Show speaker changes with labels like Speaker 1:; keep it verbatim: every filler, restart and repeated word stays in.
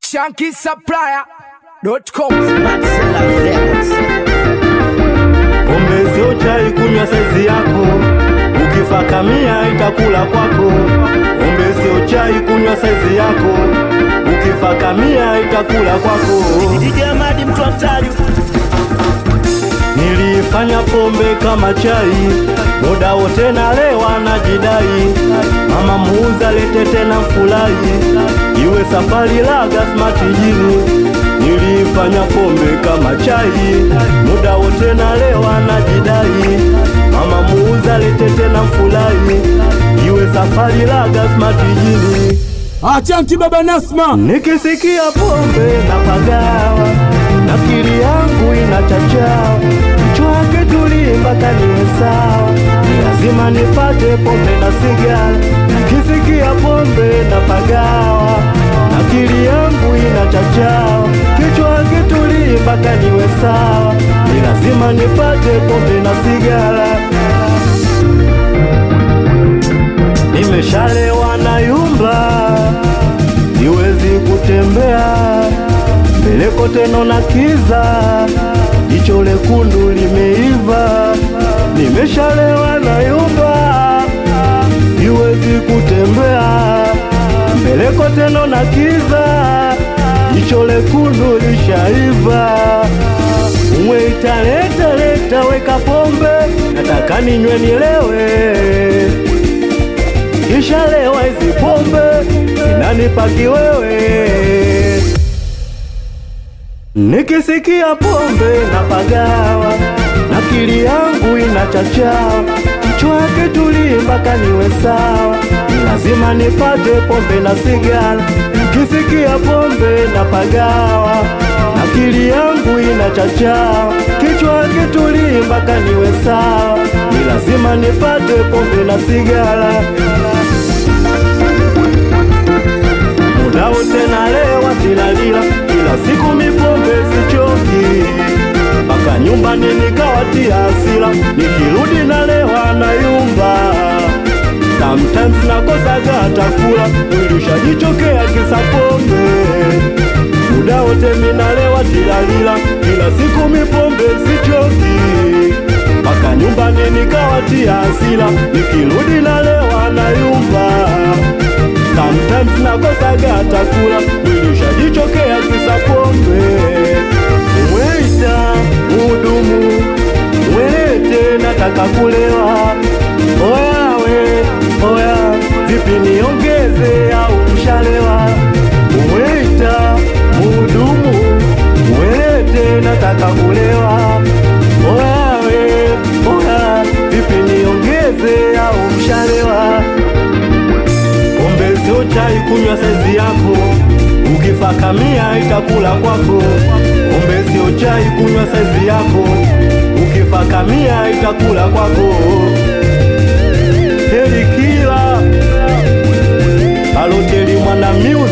Speaker 1: Shanky Supplier dot com.
Speaker 2: Pombe sio chai, kunywa saizi yako. Ukifa kamia itakula kwako. Pombe sio chai, kunywa saizi yako. Ukifa kamia itakula kwako.
Speaker 3: D J Amadi mtu hatari.
Speaker 2: Nilifanya pombe kama chai, muda wote nalewa najidai. Mama muuza lete tena furahi, iwe safari laga smart jini. Nilifanya pombe kama chai, muda wote nalewa najidai. Mama muuza lete tena furahi, iwe safari laga smart jini.
Speaker 4: Achanti baba Nasma.
Speaker 2: Nikisikia pombe napagawa, akili yangu inachachawa, kichwa chake tuli mpaka niwe sawa. Ni lazima nipate pombe na sigara. Nikisikia pombe napagawa, akili yangu inachachawa, kichwa chake tuli mpaka niwe sawa. Ni lazima nipate pombe na sigara. Nimeshalewa na yumba, siwezi kutembea mbele kote nona kiza, jicho lekundu limeiva. Nimeshalewa na yumba, siwezi kutembea mbele kote nona kiza, jicho lekundu lishaiva. Uwe italeta leta weka pombe, nataka ninywe nilewe. Kisha lewa hizi pombe, inanipa kiwewe. Nikisikia pombe napagawa, akili yangu inachachawa, kichwa chake tuli mpaka niwe sawa. Ni lazima nipate pombe na sigara. Nikisikia pombe napagawa, akili yangu inachachawa, kichwa chake tuli mpaka niwe sawa. Ni lazima nipate pombe na sigara. Muda wote nalewa tilalila, kila siku mipombe sichoki, mpaka nyumbani nikawatia hasira. Nikirudi nalewa na yumba, sometimes nakosaga hata kula, nilishajichokea kisa pombe. Muda wote minalewa tilalila, kila siku mipombe sichoki, mpaka nyumbani nikawatia hasira. Nikirudi nalewa na yumba, sometimes nakosaga hata kula, nilishajichokea kisa pombe. Waiter, muhudumu, welete nataka kulewa. Oya we, oya, vipi niongeze au mshalewa? Waiter, muhudumu, welete nataka kulewa. Oya we, oya, vipi niongeze au mshalewa? Pombe sio chai, kunywa saizi yako. Ukifa kamia itakula kwako. Pombe sio chai, kunywa saizi yako. Ukifa kamia itakula kwako. Heri kila Aloteli mwana music.